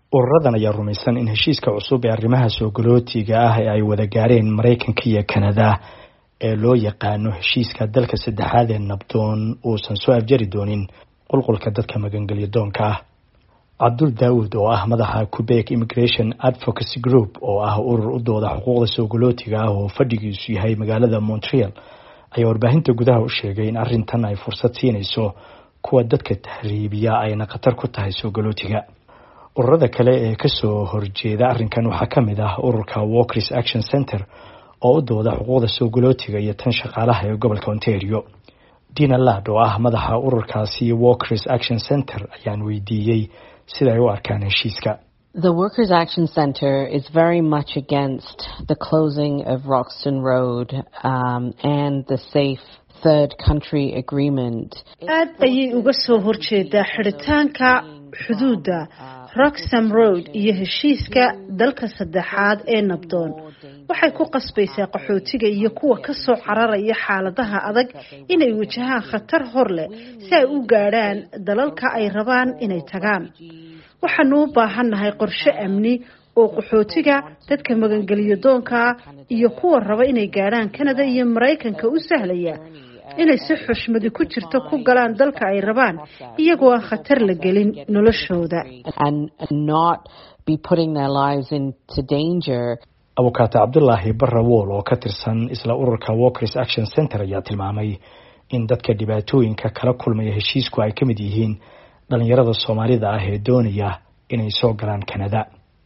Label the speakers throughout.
Speaker 1: ururadan ayaa rumaysan in heshiiska cusub ee arrimaha soo galootiga ah ee ay wada gaareen Mareykanka iyo Kanada ee loo yaqaano heshiiska dalka saddexaad ee nabdoon uusan soo afjari doonin qulqulka dadka magangelyo doonka ah. Abdul Daawud oo ah madaxa Quebec Immigration Advocacy Group oo ah urur u dooda xuquuqda soo galootiga ah oo fadhigiisu yahay magaalada Montreal ayaa warbaahinta gudaha u sheegay in arrintan ay fursad siinayso kuwa dadka tahriibiya ayna khatar ku tahay soo galootiga. ururada kale ee ka soo horjeeda arrinkan waxaa ka mid ah ururka Walkers Action Center oo u dooda xuquuqda soo galootiga iyo tan shaqaalaha ee gobolka Ontario. Dina Ladd oo ah madaxa ururkaasi Walkers Action Center ayaan weydiiyey sida ay u arkaan heshiiska.
Speaker 2: The Workers Action Center is very much against the closing of Roxton Road and the safe third country agreement.
Speaker 3: aad ayay uga soo horjeedaa xiritaanka xuduudda Roxton Road iyo heshiiska dalka saddexaad ee nabdoon. waxay ku qasbaysaa qaxootiga iyo kuwa ka soo cararaya xaaladaha adag inay wajahaan khatar hor leh si ay u gaadhaan dalalka ay rabaan inay tagaan. waxaanu u baahannahay qorshe amni oo qaxootiga dadka magangelyo doonka iyo kuwa raba inay gaadhaan Canada iyo Mareykanka u sahlaya inay si xushmad ku jirto ku galaan dalka ay rabaan iyagoo aan khatar la gelin noloshooda
Speaker 2: and not be putting their lives into danger.
Speaker 1: Abukaata Cabdullaahi Barrawool oo ka tirsan isla ururka Walkers Action Center ayaa tilmaamay in dadka dhibaatooyinka kala kulmaya heshiisku ay ka mid yihiin dhalinyarada Soomaalida ah ee doonaya inay soo galaan Canada.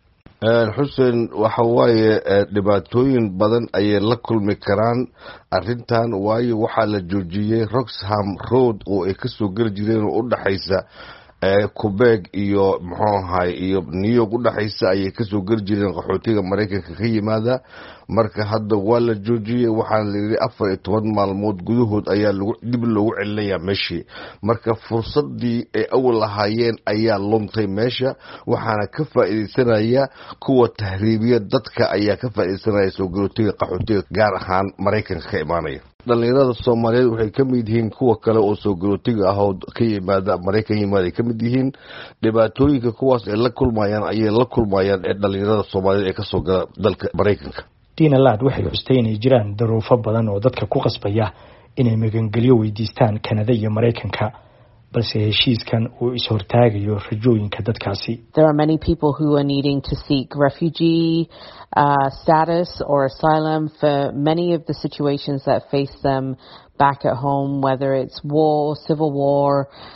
Speaker 4: Xuseen waxa waaye dhibaatooyin badan ayay la kulmi karaan arrintan waayo waxaa la joojiyay Roxham Road oo ay ka soo gali jireen oo u dhaxaysa Quebec iyo iyo New York u dhaxaysa ayay ka soo gali jireen qaxootiga Mareykanka ka yimaada. marka hadda waa la joojiyay waxaan la yiri 14 maalmood gudahood ayaa dib loogu celinayaa meeshii. marka fursadii ay awal lahaayeen ayaa luntay meesha waxaana ka faa'iideysanaya kuwa tahriibiya dadka ayaa ka faa'iideysanaya soo galootiga qaxootiga gaar ahaan Mareykanka ka imaanaya. dhalinyarada Soomaaliyeed waxay ka mid yihiin kuwa kale oo soo galootiga ah oo ka yimaada Mareykan yimaada ka mid yihiin dhibaatooyinka kuwaas ay la kulmayaan ee dhalinyarada Soomaaliyeed ee ka soo gala dalka Mareykanka.
Speaker 1: Dina Ladd waxay xustay inay jiraan daruufo badan oo dadka ku qasbaya inay magangelyo weydiistaan Canada iyo Mareykanka balse heshiiskan uu is hortaagayo rajooyinka dadkaasi.
Speaker 2: There are many people who are needing to seek refugee status or asylum for many of the situations that face them back at home, whether it's war, civil war,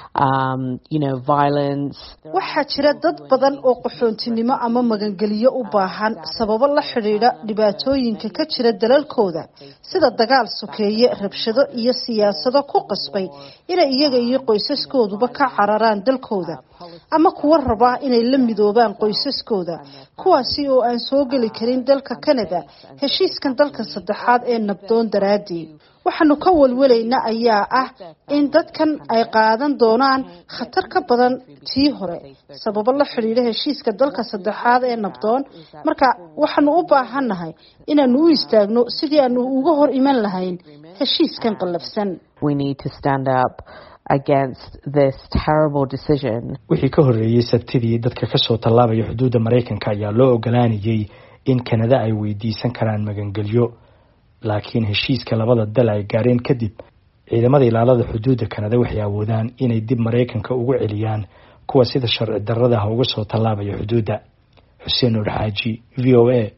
Speaker 2: violence.
Speaker 3: waxaa jira dad badan oo qaxoontinimo ama magangelyo u baahan sababo la xiriira dhibaatooyinka ka jira dalalkooda sida dagaal sokeeye, rabshado iyo siyaasado ku qasbay inay iyaga iyo qoysaskooduba ka cararaan dalkooda ama kuwa raba inay la midoobaan qoysaskooda kuwaasi oo aan soo gali karin dalka Canada heshiiskan dalka saddexaad ee nabdoon daraadii. waxaanu ka walwalaynaa ayaa ah in dadkan ay qaadan doonaan khatar ka badan tii hore sababo la xiriira heshiiska dalka saddexaad ee nabdoon. marka waxaanu u baahannahay inaanu u istaagno sidii aanu uga hor iman lahayn heshiiskan qallafsan.
Speaker 2: We need to stand up against this terrible decision.
Speaker 1: wixii ka horeeyay Sabtidii dadka ka soo tallaabaya xuduudda Mareykanka ayaa loo ogolaanayay in Canada ay weydiisan karaan magangelyo. laakiin heshiiska labada dal ay gaareen kadib ciidamada ilaalada xuduudda Canada waxay awoodaan inay dib Mareykanka ugu celiyaan kuwa sida sharci darrada uga soo tallaabaya xuduudda. Xuseen Nuur Xaaji, VOA